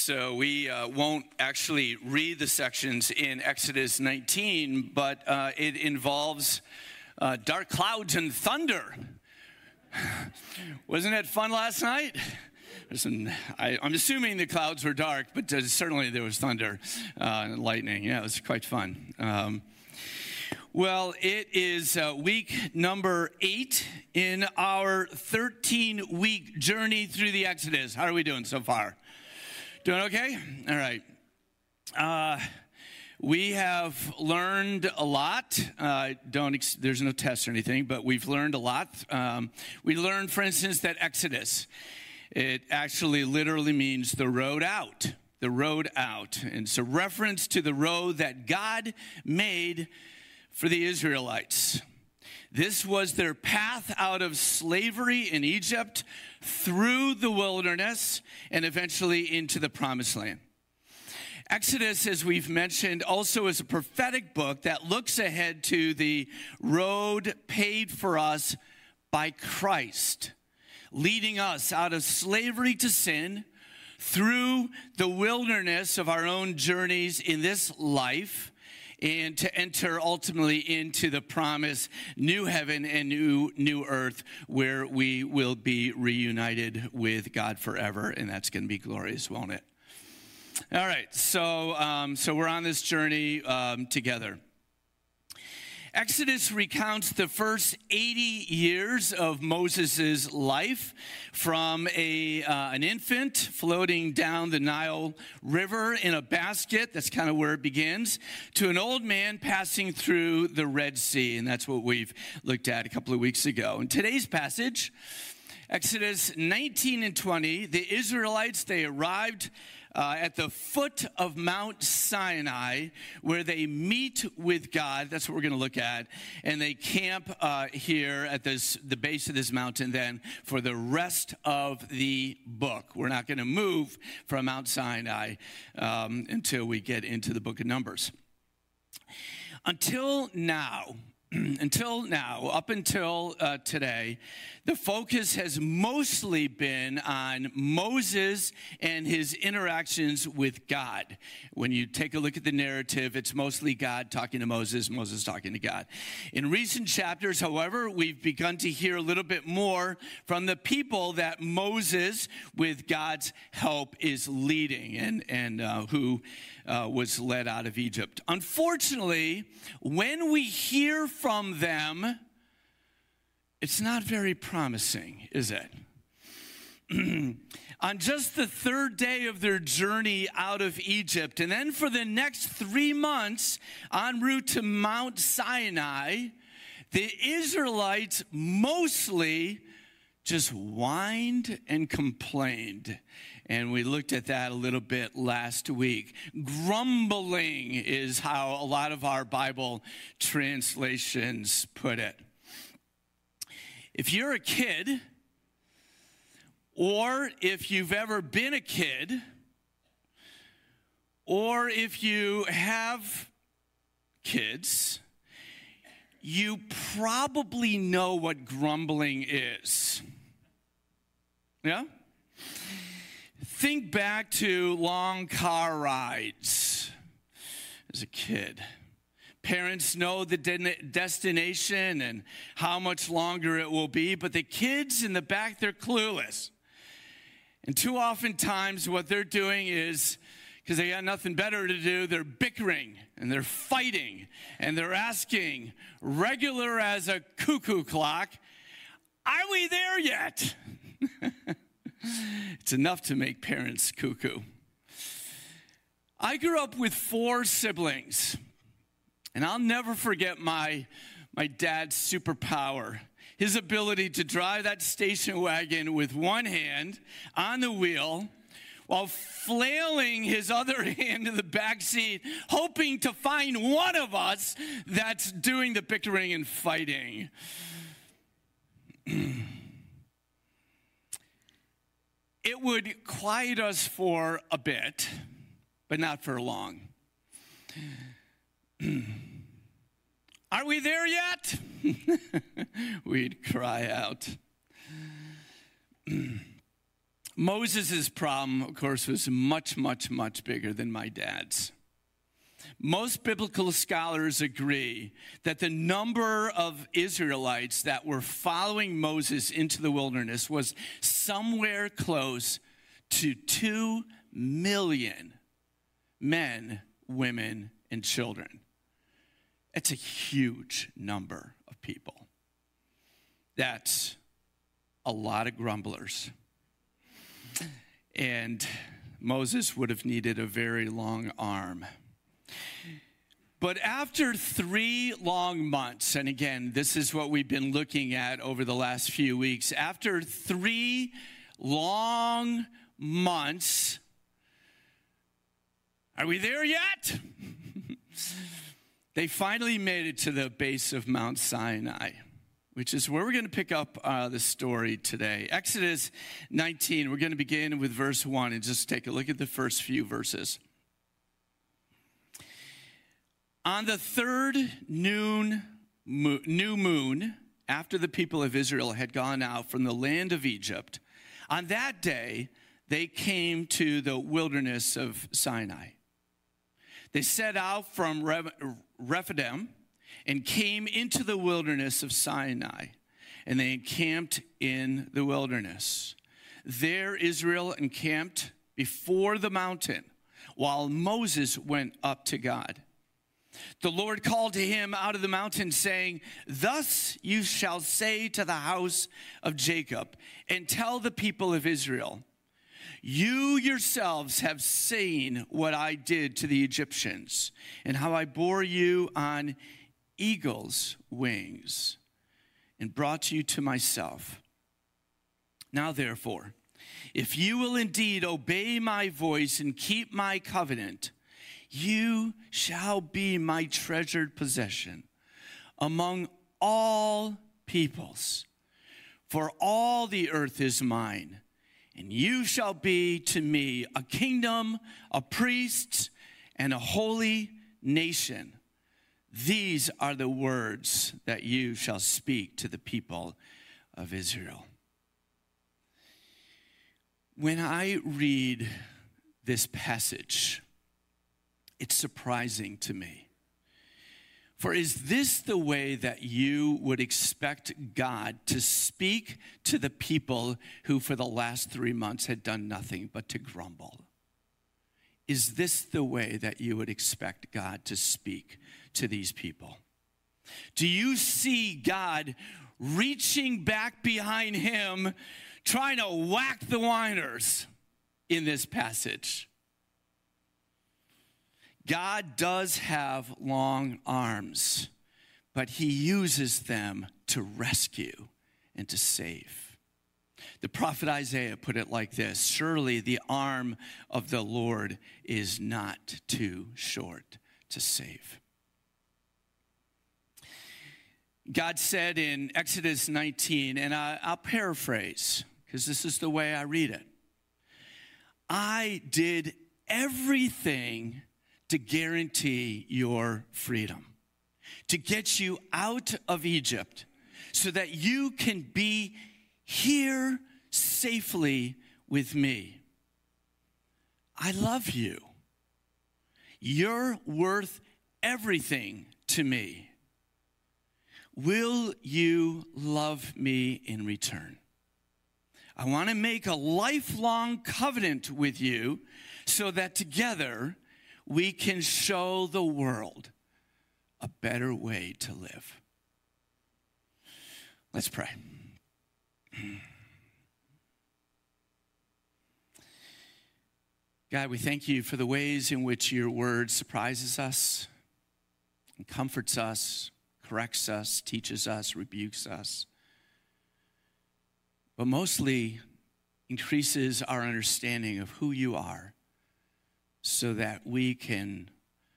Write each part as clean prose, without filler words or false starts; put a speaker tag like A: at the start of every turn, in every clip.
A: So we won't actually read the sections in Exodus 19, but it involves dark clouds and thunder. Wasn't it fun last night? I'm assuming the clouds were dark, but certainly there was thunder and lightning. Yeah, it was quite fun. Well, it is week number 8 in our 13-week journey through the Exodus. How are we doing so far? Doing okay? All right. We have learned a lot. There's no test or anything, but we've learned a lot. We learned, for instance, that Exodus, it actually literally means the road out. The road out. And it's a reference to the road that God made for the Israelites. This was their path out of slavery in Egypt, through the wilderness, and eventually into the promised land. Exodus, as we've mentioned, also is a prophetic book that looks ahead to the road paid for us by Christ, leading us out of slavery to sin, through the wilderness of our own journeys in this life, and to enter ultimately into the promised new heaven and new earth, where we will be reunited with God forever, and that's going to be glorious, won't it? All right, so we're on this journey together. Exodus recounts the first 80 years of Moses' life, from an infant floating down the Nile River in a basket, that's kind of where it begins, to an old man passing through the Red Sea, and that's what we've looked at a couple of weeks ago. In today's passage, Exodus 19 and 20, the Israelites, they arrived at the foot of Mount Sinai, where they meet with God. That's what we're going to look at. And they camp here at the base of this mountain then for the rest of the book. We're not going to move from Mount Sinai until we get into the book of Numbers. Until now, up until today, the focus has mostly been on Moses and his interactions with God. When you take a look at the narrative, it's mostly God talking to Moses, Moses talking to God. In recent chapters, however, we've begun to hear a little bit more from the people that Moses, with God's help, is leading, and who was led out of Egypt. Unfortunately, when we hear from them, it's not very promising, is it? On just the third day of their journey out of Egypt, and then for the next 3 months en route to Mount Sinai, the Israelites mostly just whined and complained. And we looked at that a little bit last week. Grumbling is how a lot of our Bible translations put it. If you're a kid, or if you've ever been a kid, or if you have kids, you probably know what grumbling is. Yeah? Think back to long car rides as a kid. Parents know the destination and how much longer it will be, but the kids in the back, they're clueless. And too often times what they're doing is, because they got nothing better to do, they're bickering and they're fighting and they're asking, regular as a cuckoo clock, are we there yet? It's enough to make parents cuckoo. I grew up with 4 siblings, and I'll never forget my dad's superpower, his ability to drive that station wagon with one hand on the wheel while flailing his other hand in the back seat, hoping to find one of us that's doing the bickering and fighting. It would quiet us for a bit, but not for long. Are we there yet? We'd cry out. Moses' problem, of course, was much, much, much bigger than my dad's. Most biblical scholars agree that the number of Israelites that were following Moses into the wilderness was somewhere close to 2 million men, women, and children. It's a huge number of people. That's a lot of grumblers. And Moses would have needed a very long arm. But after 3 long months, and again, this is what we've been looking at over the last few weeks. After 3 long months, are we there yet? They finally made it to the base of Mount Sinai, which is where we're going to pick up the story today. Exodus 19, we're going to begin with verse 1 and just take a look at the first few verses. On the 3rd new moon, after the people of Israel had gone out from the land of Egypt, on that day they came to the wilderness of Sinai. They set out from Rephidim and came into the wilderness of Sinai, and they encamped in the wilderness. There Israel encamped before the mountain, while Moses went up to God. The Lord called to him out of the mountain, saying, "Thus you shall say to the house of Jacob, and tell the people of Israel, you yourselves have seen what I did to the Egyptians, and how I bore you on eagle's wings, and brought you to myself. Now therefore, if you will indeed obey my voice and keep my covenant, you shall be my treasured possession among all peoples, for all the earth is mine, and you shall be to me a kingdom, a priest, and a holy nation. These are the words that you shall speak to the people of Israel." When I read this passage, it's surprising to me. For is this the way that you would expect God to speak to the people who for the last 3 months had done nothing but to grumble? Is this the way that you would expect God to speak to these people? Do you see God reaching back behind him, trying to whack the whiners in this passage? God does have long arms, but he uses them to rescue and to save. The prophet Isaiah put it like this: "Surely the arm of the Lord is not too short to save." God said in Exodus 19, and I'll paraphrase because this is the way I read it, "I did everything to guarantee your freedom, to get you out of Egypt so that you can be here safely with me. I love you. You're worth everything to me. Will you love me in return? I want to make a lifelong covenant with you so that together we can show the world a better way to live." Let's pray. God, we thank you for the ways in which your word surprises us and comforts us, corrects us, teaches us, rebukes us, but mostly increases our understanding of who you are, so that we can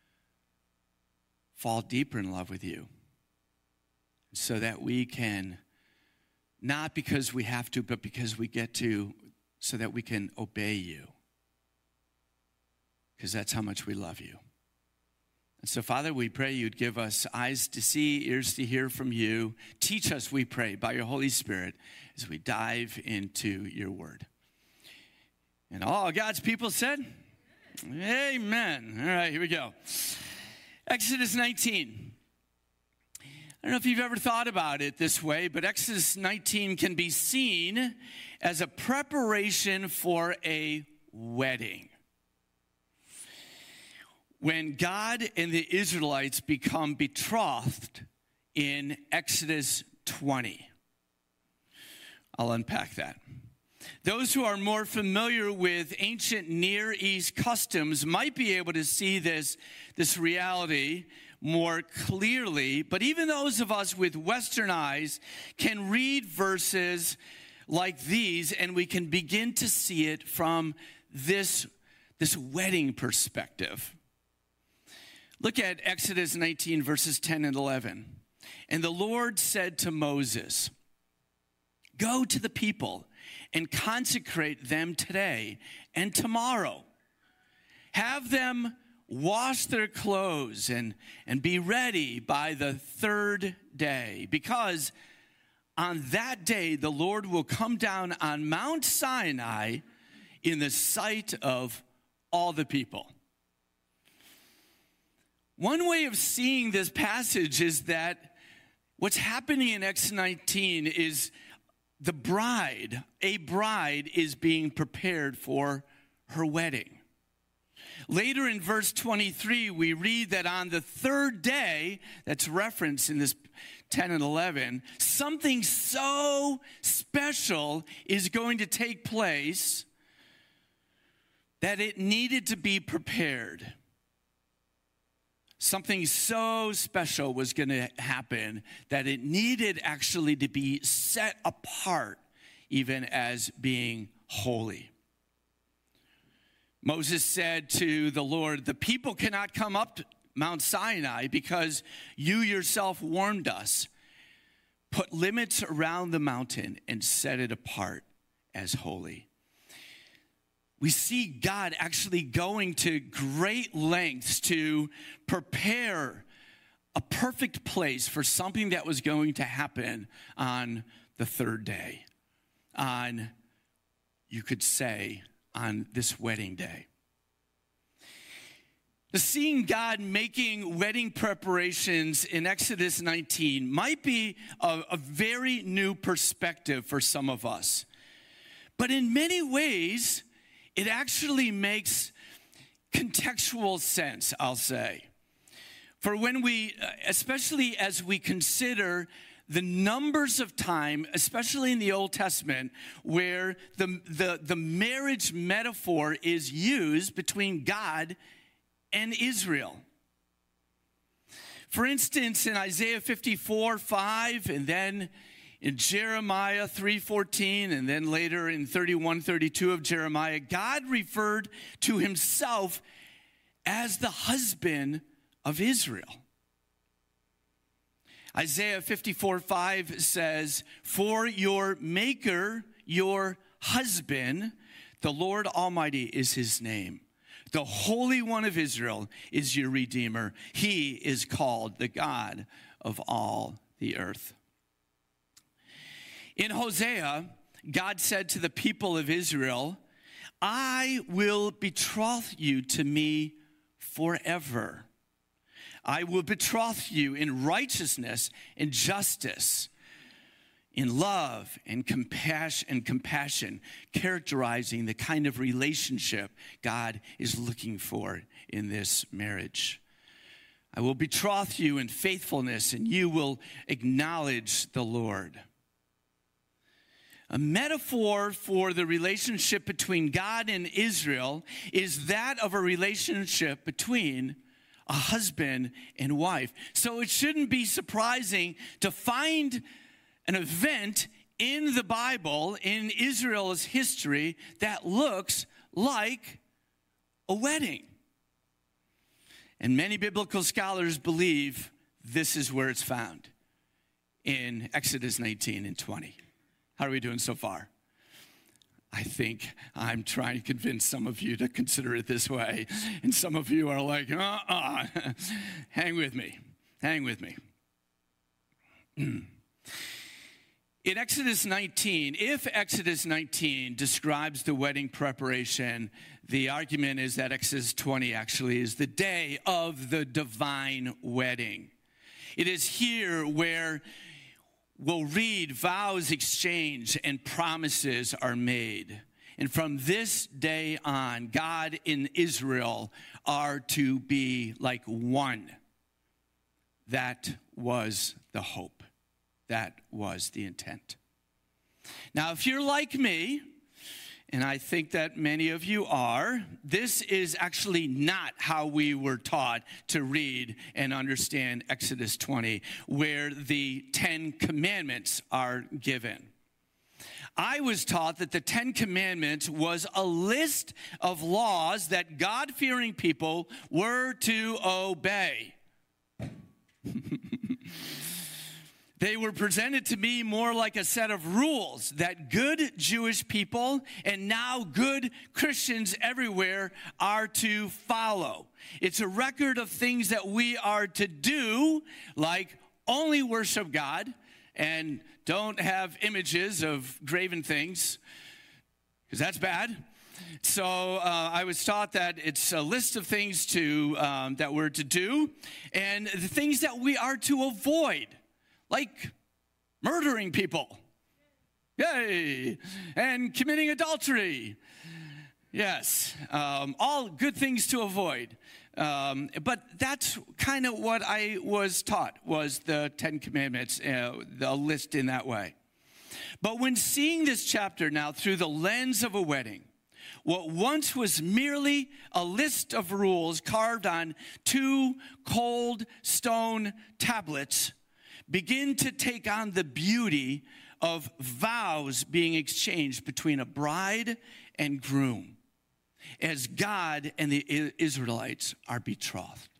A: fall deeper in love with you. So that we can, not because we have to, but because we get to, so that we can obey you. Because that's how much we love you. And so, Father, we pray you'd give us eyes to see, ears to hear from you. Teach us, we pray, by your Holy Spirit as we dive into your word. And all God's people said, amen. All right, here we go. Exodus 19. I don't know if you've ever thought about it this way, but Exodus 19 can be seen as a preparation for a wedding. When God and the Israelites become betrothed in Exodus 20. I'll unpack that. Those who are more familiar with ancient Near East customs might be able to see this reality more clearly, but even those of us with Western eyes can read verses like these, and we can begin to see it from this wedding perspective. Look at Exodus 19, verses 10 and 11. And the Lord said to Moses, "Go to the people and consecrate them today and tomorrow. Have them wash their clothes and be ready by the third day, because on that day the Lord will come down on Mount Sinai in the sight of all the people." One way of seeing this passage is that what's happening in Exodus 19 is a bride is being prepared for her wedding. Later in verse 23, we read that on the third day, that's referenced in this 10 and 11, something so special is going to take place that it needed to be prepared. Something so special was going to happen that it needed actually to be set apart, even as being holy. Moses said to the Lord, "The people cannot come up to Mount Sinai because you yourself warned us. Put limits around the mountain and set it apart as holy." We see God actually going to great lengths to prepare a perfect place for something that was going to happen on the third day. You could say, on this wedding day. Seeing God making wedding preparations in Exodus 19 might be a very new perspective for some of us. But in many ways, it actually makes contextual sense, I'll say. For when we, especially as we consider the numbers of time, especially in the Old Testament, where the marriage metaphor is used between God and Israel. For instance, in Isaiah 54:5, and then in Jeremiah 3:14, and then later in 31:32 of Jeremiah, God referred to himself as the husband of Israel. Isaiah 54:5 says, "For your maker, your husband, the Lord Almighty is his name. The Holy One of Israel is your Redeemer. He is called the God of all the earth." In Hosea, God said to the people of Israel, "I will betroth you to me forever. I will betroth you in righteousness and justice, in love and compassion, characterizing the kind of relationship God is looking for in this marriage. I will betroth you in faithfulness, and you will acknowledge the Lord." A metaphor for the relationship between God and Israel is that of a relationship between a husband and wife. So it shouldn't be surprising to find an event in the Bible, in Israel's history, that looks like a wedding. And many biblical scholars believe this is where it's found, in Exodus 19 and 20. How are we doing so far? I think I'm trying to convince some of you to consider it this way. And some of you are like, Hang with me. In Exodus 19, if Exodus 19 describes the wedding preparation, the argument is that Exodus 20 actually is the day of the divine wedding. It is here where we'll read vows exchanged and promises are made. And from this day on, God and Israel are to be like one. That was the hope. That was the intent. Now, if you're like me, and I think that many of you are, this is actually not how we were taught to read and understand Exodus 20, where the 10 Commandments are given. I was taught that the 10 Commandments was a list of laws that God-fearing people were to obey. They were presented to me more like a set of rules that good Jewish people and now good Christians everywhere are to follow. It's a record of things that we are to do, like only worship God and don't have images of graven things, because that's bad. So I was taught that it's a list of things that we're to do and the things that we are to avoid. Like murdering people, yay, and committing adultery, yes, all good things to avoid. But that's kind of what I was taught, was the 10 Commandments, the list in that way. But when seeing this chapter now through the lens of a wedding, what once was merely a list of rules carved on 2 cold stone tablets begin to take on the beauty of vows being exchanged between a bride and groom as God and the Israelites are betrothed.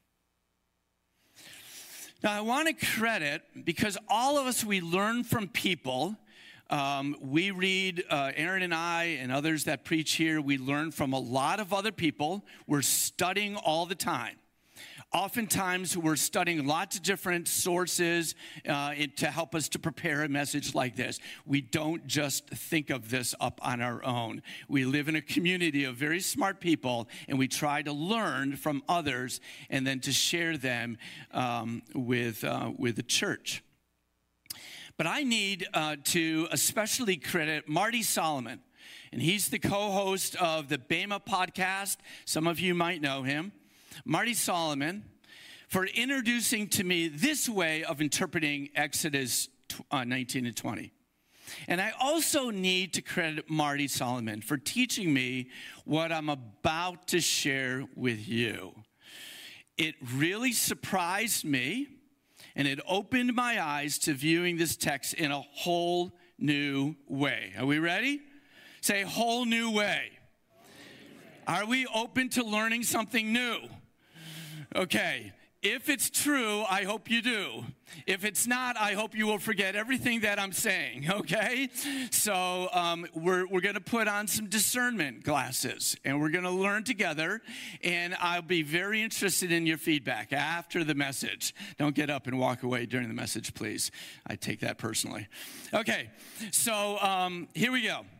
A: Now, I want to credit, because all of us, we learn from people. We read, Aaron and I and others that preach here, we learn from a lot of other people. We're studying all the time. Oftentimes, we're studying lots of different sources to help us to prepare a message like this. We don't just think of this up on our own. We live in a community of very smart people, and we try to learn from others and then to share them with the church. But I need to especially credit Marty Solomon, and he's the co-host of the Bema podcast. Some of you might know him. Marty Solomon, for introducing to me this way of interpreting Exodus 19 and 20. And I also need to credit Marty Solomon for teaching me what I'm about to share with you. It really surprised me, and it opened my eyes to viewing this text in a whole new way. Are we ready? Say, whole new way. Are we open to learning something new? Okay, if it's true, I hope you do. If it's not, I hope you will forget everything that I'm saying, okay? So we're going to put on some discernment glasses, and we're going to learn together, and I'll be very interested in your feedback after the message. Don't get up and walk away during the message, please. I take that personally. Okay, so here we go.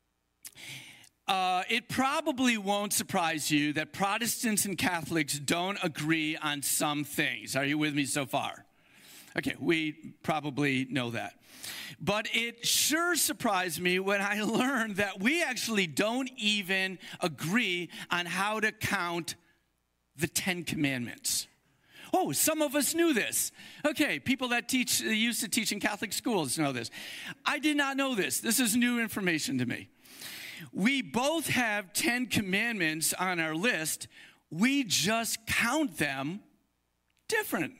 A: It probably won't surprise you that Protestants and Catholics don't agree on some things. Are you with me so far? Okay, we probably know that. But it sure surprised me when I learned that we actually don't even agree on how to count the 10 Commandments. Oh, some of us knew this. Okay, people that used to teach in Catholic schools know this. I did not know this. This is new information to me. We both have 10 commandments on our list. We just count them differently.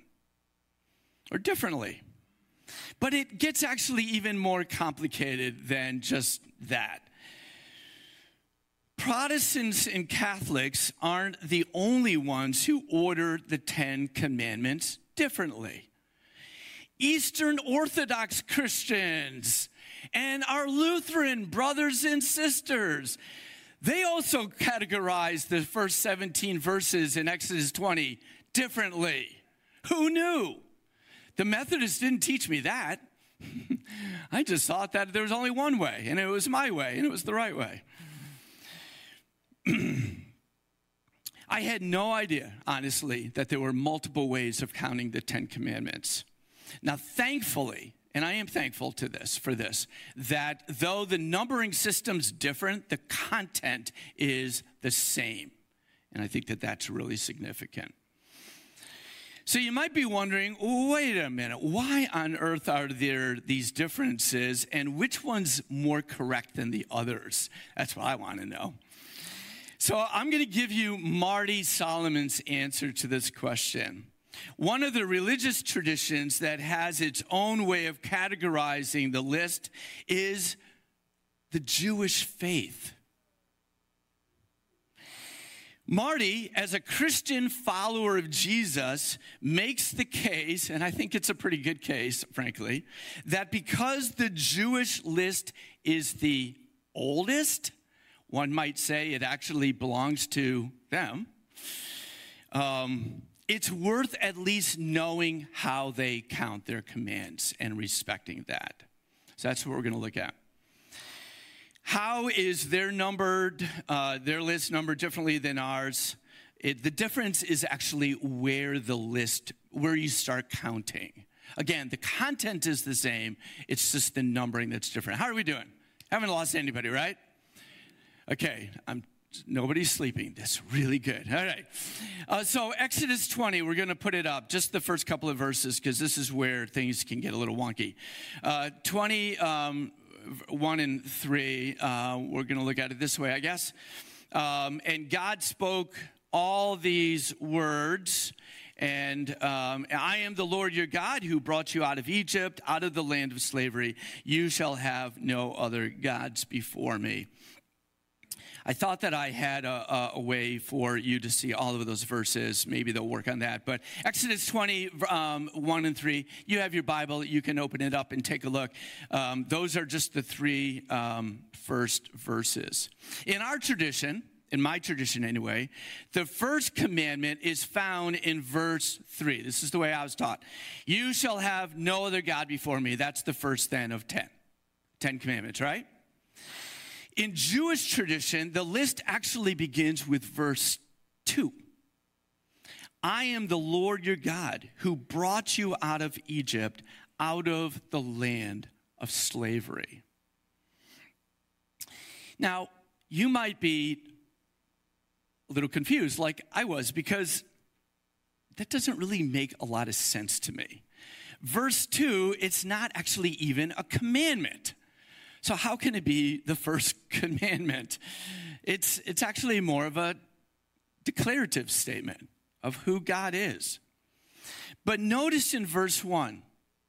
A: But it gets actually even more complicated than just that. Protestants and Catholics aren't the only ones who order the 10 commandments differently. Eastern Orthodox Christians and our Lutheran brothers and sisters, they also categorize the first 17 verses in Exodus 20 differently. Who knew? The Methodists didn't teach me that. I just thought that there was only one way, and it was my way, and it was the right way. I had no idea, honestly, that there were multiple ways of counting the 10 Commandments. Now, thankfully, and I am thankful for this, that though the numbering system's different, the content is the same. And I think that that's really significant. So you might be wondering, wait a minute, why on earth are there these differences, and which one's more correct than the others? That's what I want to know. So I'm going to give you Marty Solomon's answer to this question. One of the religious traditions that has its own way of categorizing the list is the Jewish faith. Marty, as a Christian follower of Jesus, makes the case, and I think it's a pretty good case, frankly, that because the Jewish list is the oldest, one might say it actually belongs to them, it's worth at least knowing how they count their commands and respecting that. So that's what we're going to look at. How is their list numbered differently than ours? The difference is actually where you start counting. Again, the content is the same. It's just the numbering that's different. How are we doing? Haven't lost anybody, right? Okay, nobody's sleeping. That's really good. All right. So Exodus 20, we're going to put it up, just the first couple of verses, because this is where things can get a little wonky. 1 and 3, we're going to look at it this way, I guess. And God spoke all these words, and I am the Lord your God who brought you out of Egypt, out of the land of slavery. You shall have no other gods before me. I thought that I had a way for you to see all of those verses. Maybe they'll work on that. But Exodus 20, 1 and 3, you have your Bible. You can open it up and take a look. Those are just the three first verses. In our tradition, in my tradition anyway, the first commandment is found in verse 3. This is the way I was taught. You shall have no other God before me. That's the first then of 10. 10 commandments, right? In Jewish tradition, the list actually begins with verse 2. I am the Lord your God who brought you out of Egypt, out of the land of slavery. Now, you might be a little confused like I was, because that doesn't really make a lot of sense to me. Verse 2, it's not actually even a commandment. So how can it be the first commandment? It's actually more of a declarative statement of who God is. But notice in verse 1,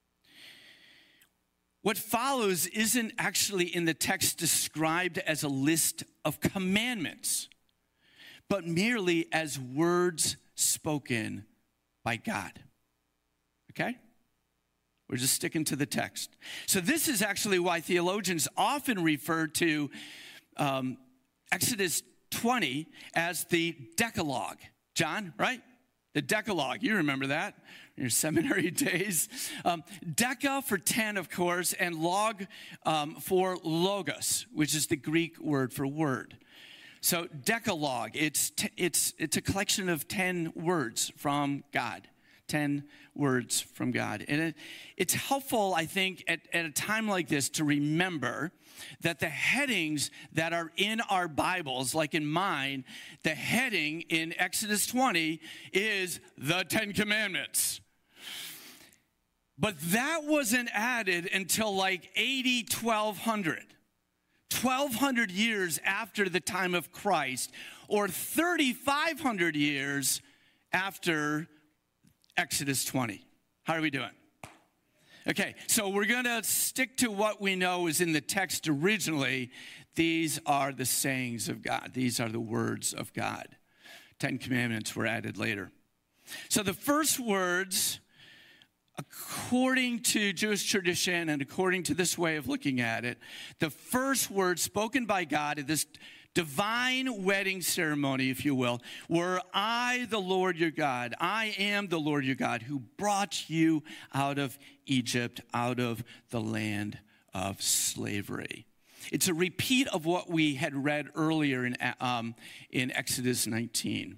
A: what follows isn't actually in the text described as a list of commandments, but merely as words spoken by God. Okay? We're just sticking to the text. So this is actually why theologians often refer to Exodus 20 as the Decalogue. John, right? The Decalogue. You remember that in your seminary days. Deca for 10, of course, and log for logos, which is the Greek word for word. So Decalogue, it's a collection of 10 words from God. 10 words from God. And it's helpful, I think, at a time like this to remember that the headings that are in our Bibles, like in mine, the heading in Exodus 20 is the 10 Commandments. But that wasn't added until like 1200. 1,200 years after the time of Christ, or 3,500 years after Exodus 20. How are we doing? Okay, so we're going to stick to what we know is in the text originally. These are the sayings of God. These are the words of God. 10 Commandments were added later. So the first words, according to Jewish tradition and according to this way of looking at it, the first words spoken by God in this divine wedding ceremony, if you will, where I, the Lord your God, I am the Lord your God who brought you out of Egypt, out of the land of slavery. It's a repeat of what we had read earlier in Exodus 19.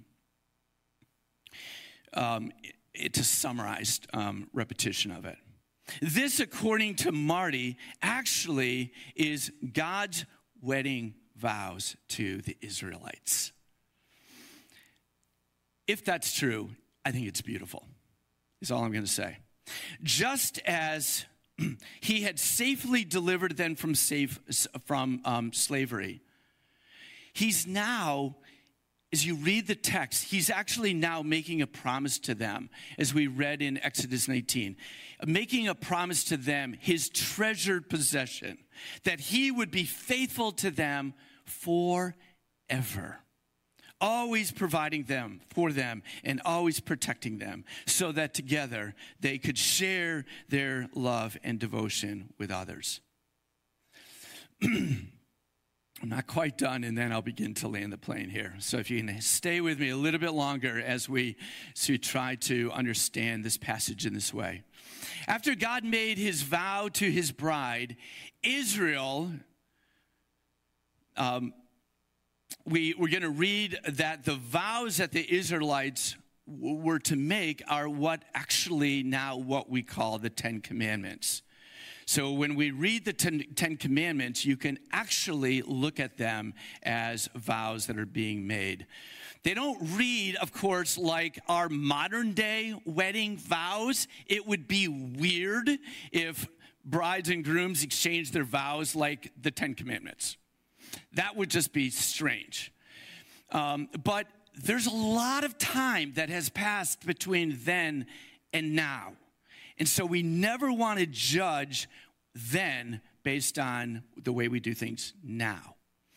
A: It's a summarized repetition of it. This, according to Marty, actually is God's wedding vows to the Israelites. If that's true, I think it's beautiful, is all I'm going to say. Just as he had safely delivered them from slavery, he's now, as you read the text, he's actually now making a promise to them, as we read in Exodus 19, making a promise to them, his treasured possession, that he would be faithful to them forever, always providing them for them and always protecting them, so that together they could share their love and devotion with others. I'm not quite done, and then I'll begin to land the plane here. So if you can stay with me a little bit longer as we try to understand this passage in this way. After God made his vow to his bride, Israel, we're going to read that the vows that the Israelites were to make are what we call the Ten Commandments. So when we read the Ten Commandments, you can actually look at them as vows that are being made. They don't read, of course, like our modern day wedding vows. It would be weird if brides and grooms exchanged their vows like the Ten Commandments. That would just be strange. But there's a lot of time that has passed between then and now. And so we never want to judge then based on the way we do things now.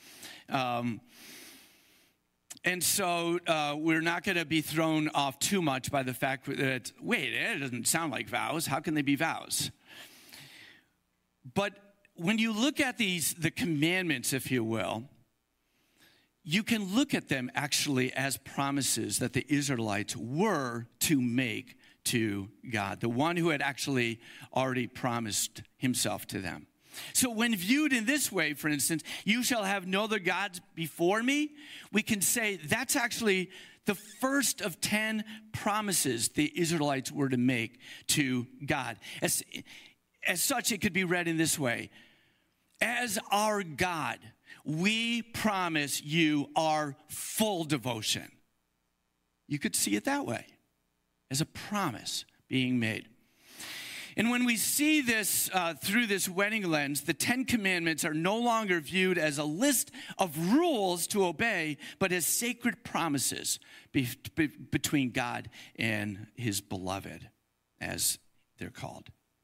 A: And so we're not going to be thrown off too much by the fact that, wait, it doesn't sound like vows. How can they be vows? But when you look at the commandments, if you will, you can look at them actually as promises that the Israelites were to make to God, the one who had actually already promised himself to them. So when viewed in this way, for instance, you shall have no other gods before me, we can say that's actually the first of 10 promises the Israelites were to make to God. As such, it could be read in this way: as our God, we promise you our full devotion. You could see it that way, as a promise being made. And when we see this through this wedding lens, the Ten Commandments are no longer viewed as a list of rules to obey, but as sacred promises between God and his beloved, as they're called.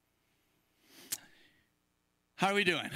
A: How are we doing?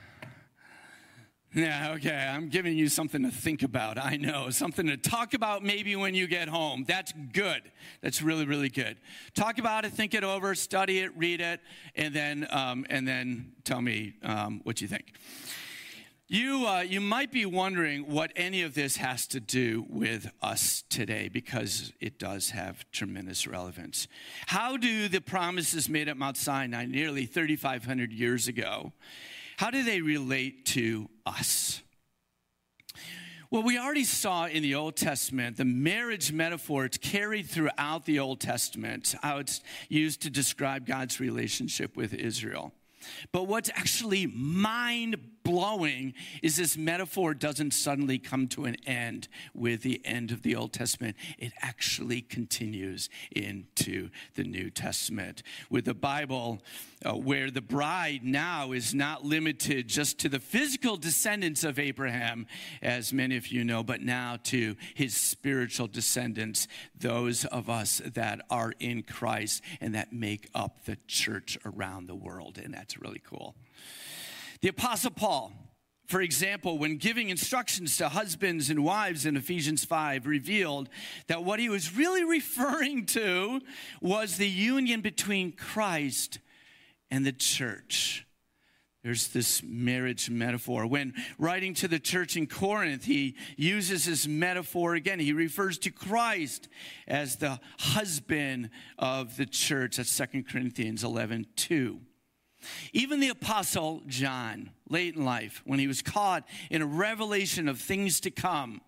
A: Yeah, okay, I'm giving you something to think about. I know, something to talk about maybe when you get home. That's good. That's really, really good. Talk about it, think it over, study it, read it, and then tell me what you think. You might be wondering what any of this has to do with us today, because it does have tremendous relevance. How do the promises made at Mount Sinai nearly 3,500 years ago, how do they relate to us? Well, we already saw in the Old Testament the marriage metaphor. It's carried throughout the Old Testament, how it's used to describe God's relationship with Israel. But what's actually mind-blowing is this metaphor doesn't suddenly come to an end with the end of the Old Testament. It actually continues into the New Testament, with the Bible where the bride now is not limited just to the physical descendants of Abraham, as many of you know, but now to his spiritual descendants, those of us that are in Christ and that make up the church around the world. And that's really cool. The Apostle Paul, for example, when giving instructions to husbands and wives in Ephesians 5, revealed that what he was really referring to was the union between Christ and the church. There's this marriage metaphor. When writing to the church in Corinth, he uses this metaphor again. He refers to Christ as the husband of the church. That's 2 Corinthians 11:2. Even the Apostle John, late in life, when he was caught in a revelation of things to come,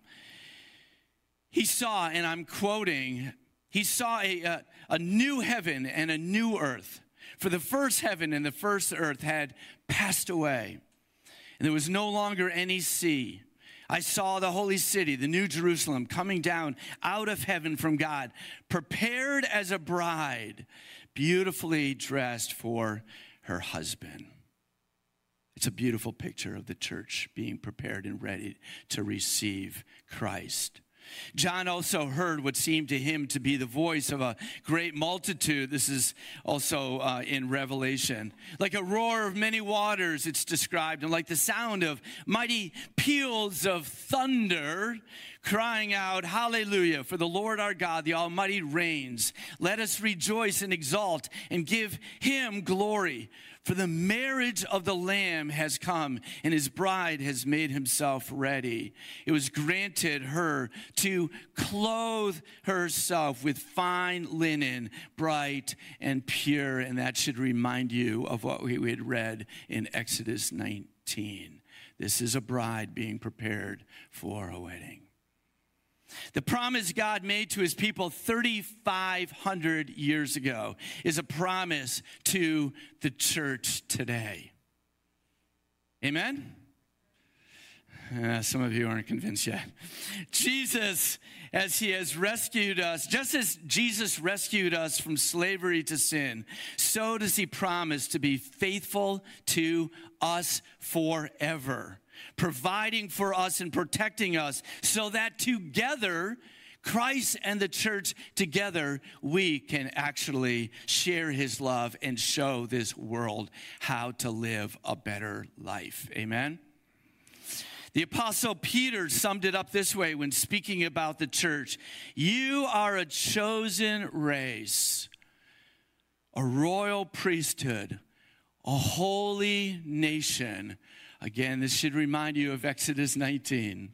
A: he saw, and I'm quoting, he saw a new heaven and a new earth. For the first heaven and the first earth had passed away, and there was no longer any sea. I saw the holy city, the new Jerusalem, coming down out of heaven from God, prepared as a bride, beautifully dressed for her husband. It's a beautiful picture of the church being prepared and ready to receive Christ. John also heard what seemed to him to be the voice of a great multitude. This is also in Revelation. Like a roar of many waters, it's described, and like the sound of mighty peals of thunder, crying out, "Hallelujah, for the Lord our God, the Almighty reigns. Let us rejoice and exalt and give him glory. For the marriage of the Lamb has come, and his bride has made himself ready. It was granted her to clothe herself with fine linen, bright and pure." And that should remind you of what we had read in Exodus 19. This is a bride being prepared for a wedding. The promise God made to his people 3,500 years ago is a promise to the church today. Amen? Some of you aren't convinced yet. Jesus, as he has rescued us, just as Jesus rescued us from slavery to sin, so does he promise to be faithful to us forever, providing for us and protecting us so that together, Christ and the church together, we can actually share his love and show this world how to live a better life. Amen? The Apostle Peter summed it up this way when speaking about the church. You are a chosen race, a royal priesthood, a holy nation. Again, this should remind you of Exodus 19.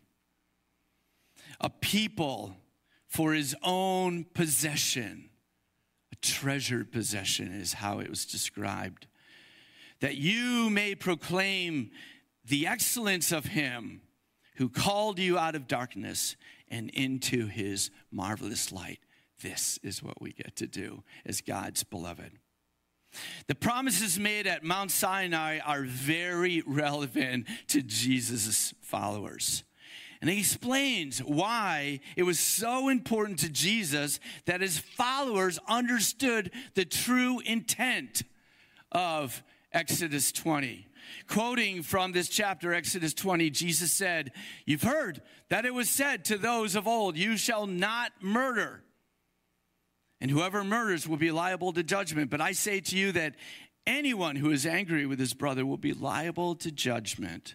A: A people for his own possession. A treasured possession is how it was described. That you may proclaim the excellence of him who called you out of darkness and into his marvelous light. This is what we get to do as God's beloved. The promises made at Mount Sinai are very relevant to Jesus' followers. And he explains why it was so important to Jesus that his followers understood the true intent of Exodus 20. Quoting from this chapter, Exodus 20, Jesus said, "You've heard that it was said to those of old, 'You shall not murder. And whoever murders will be liable to judgment. But I say to you that anyone who is angry with his brother will be liable to judgment.'"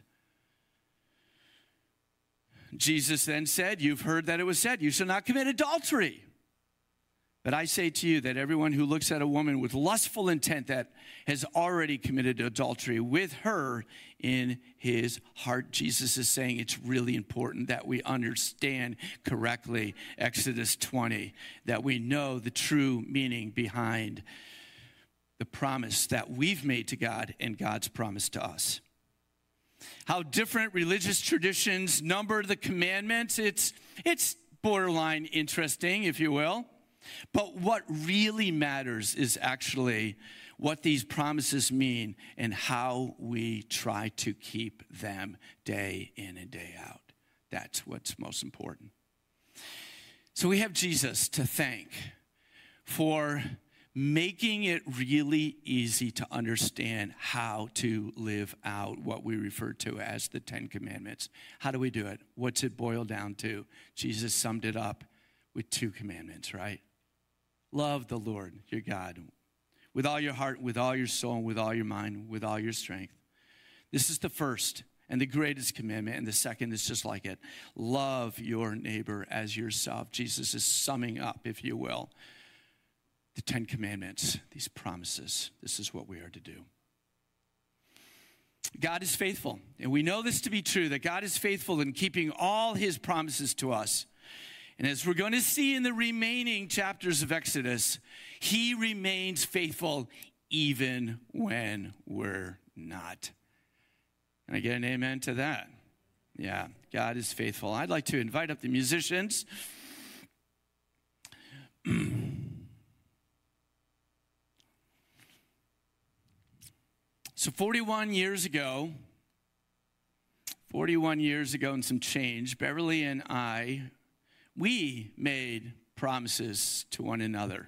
A: Jesus then said, "You've heard that it was said, 'You shall not commit adultery.' But I say to you that everyone who looks at a woman with lustful intent that has already committed adultery with her in his heart." Jesus is saying it's really important that we understand correctly Exodus 20, that we know the true meaning behind the promise that we've made to God and God's promise to us. How different religious traditions number the commandments, it's borderline interesting, if you will. But what really matters is actually what these promises mean and how we try to keep them day in and day out. That's what's most important. So we have Jesus to thank for making it really easy to understand how to live out what we refer to as the 10 Commandments. How do we do it? What's it boil down to? Jesus summed it up with 2 commandments, right? Love the Lord, your God, with all your heart, with all your soul, with all your mind, with all your strength. This is the first and the greatest commandment, and the second is just like it. Love your neighbor as yourself. Jesus is summing up, if you will, the 10 Commandments, these promises. This is what we are to do. God is faithful, and we know this to be true, that God is faithful in keeping all his promises to us. And as we're going to see in the remaining chapters of Exodus, he remains faithful even when we're not. Can I get an amen to that? Yeah, God is faithful. I'd like to invite up the musicians. So 41 years ago and some change, Beverly and I, we made promises to one another.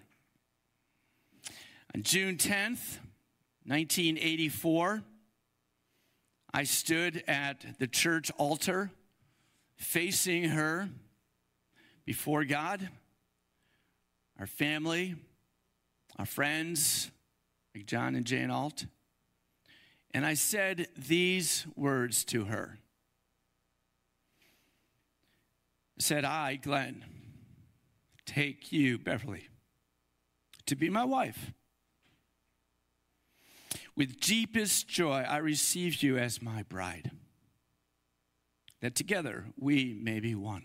A: On June 10th, 1984, I stood at the church altar facing her before God, our family, our friends, like John and Jane Alt. And I said these words to her. I said, I, Glenn, take you, Beverly, to be my wife. With deepest joy, I receive you as my bride, that together we may be one.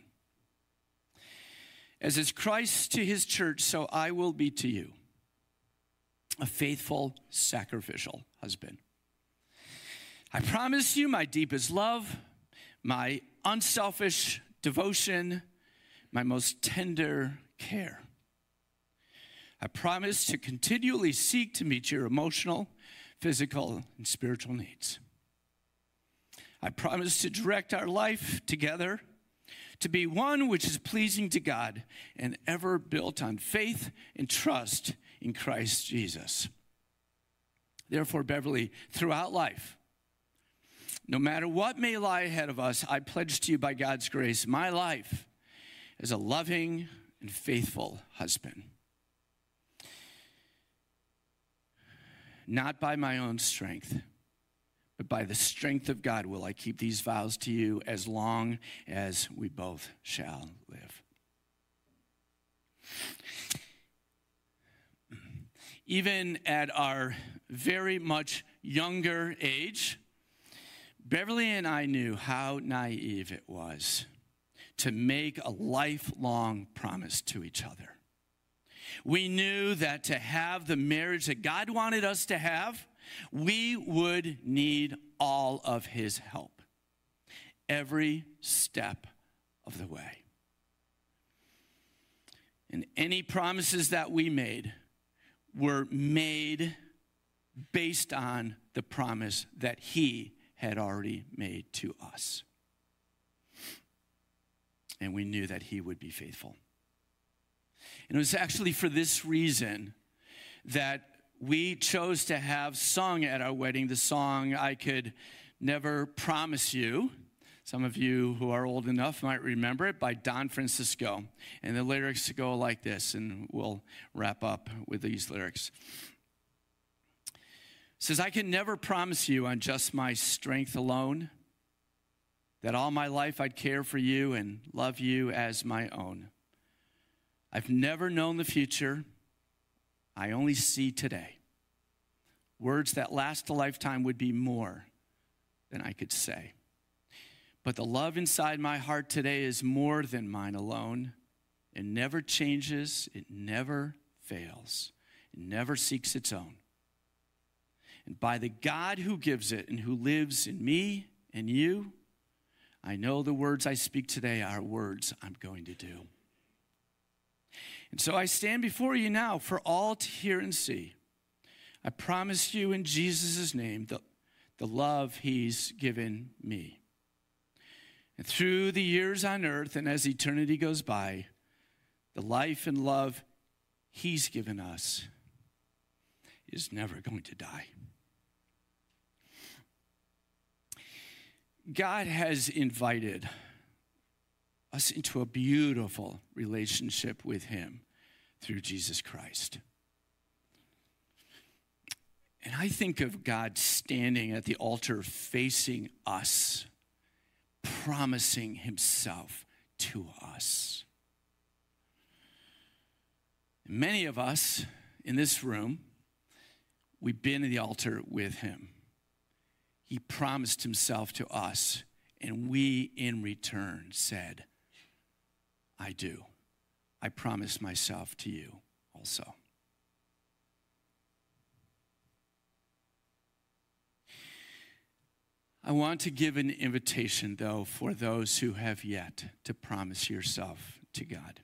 A: As is Christ to his church, so I will be to you, a faithful, sacrificial husband. I promise you my deepest love, my unselfish devotion, my most tender care. I promise to continually seek to meet your emotional, physical, and spiritual needs. I promise to direct our life together to be one which is pleasing to God and ever built on faith and trust in Christ Jesus. Therefore, Beverly, throughout life, no matter what may lie ahead of us, I pledge to you by God's grace my life as a loving and faithful husband. Not by my own strength, but by the strength of God will I keep these vows to you as long as we both shall live. Even at our very much younger age, Beverly and I knew how naive it was to make a lifelong promise to each other. We knew that to have the marriage that God wanted us to have, we would need all of his help every step of the way. And any promises that we made were made based on the promise that he had already made to us. And we knew that he would be faithful. And it was actually for this reason that we chose to have sung at our wedding the song, I Could Never Promise You. Some of you who are old enough might remember it, by Don Francisco. And the lyrics go like this, and we'll wrap up with these lyrics. It says, I can never promise you on just my strength alone that all my life I'd care for you and love you as my own. I've never known the future. I only see today. Words that last a lifetime would be more than I could say. But the love inside my heart today is more than mine alone. It never changes. It never fails. It never seeks its own. And by the God who gives it and who lives in me and you, I know the words I speak today are words I'm going to do. And so I stand before you now for all to hear and see. I promise you in Jesus' name the love he's given me. And through the years on earth and as eternity goes by, the life and love he's given us is never going to die. God has invited us into a beautiful relationship with him through Jesus Christ. And I think of God standing at the altar facing us, promising himself to us. Many of us in this room, we've been at the altar with him. he promised himself to us, and we in return said, I do. I promise myself to you also. I want to give an invitation, though, for those who have yet to promise yourself to God.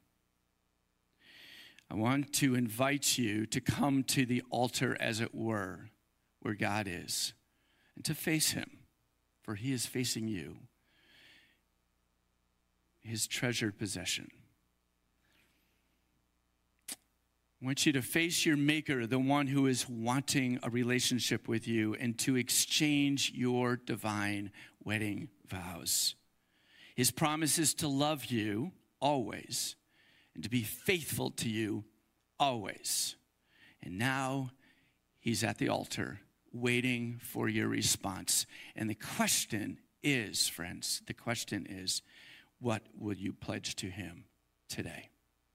A: I want to invite you to come to the altar, as it were, where God is, and to face him, for he is facing you, his treasured possession. I want you to face your Maker, the one who is wanting a relationship with you, and to exchange your divine wedding vows. His promise is to love you always and to be faithful to you always. And now he's at the altar waiting for your response. And the question is, friends, what will you pledge to him today?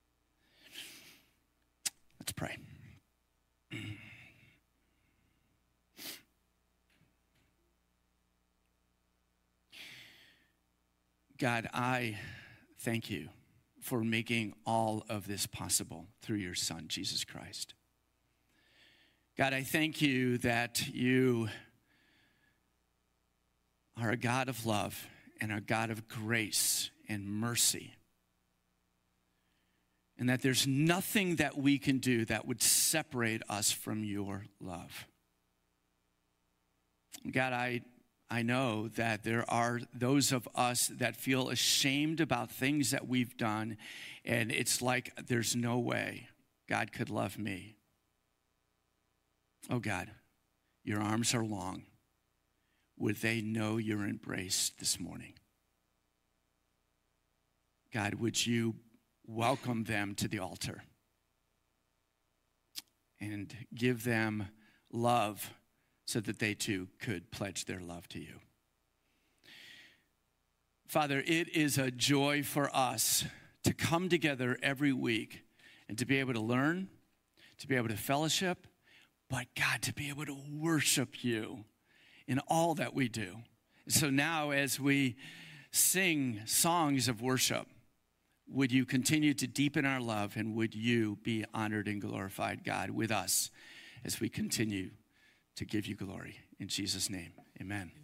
A: Let's pray. God, I thank you for making all of this possible through your Son, Jesus Christ. God, I thank you that you are a God of love and a God of grace and mercy, and that there's nothing that we can do that would separate us from your love. God, I know that there are those of us that feel ashamed about things that we've done, and it's like there's no way God could love me. Oh God, your arms are long. Would they know your embrace this morning? God, would you welcome them to the altar and give them love so that they too could pledge their love to you. Father, it is a joy for us to come together every week and to be able to learn, to be able to fellowship, but God, to be able to worship you in all that we do. So now as we sing songs of worship, would you continue to deepen our love, and would you be honored and glorified, God, with us as we continue to give you glory. In Jesus' name, amen.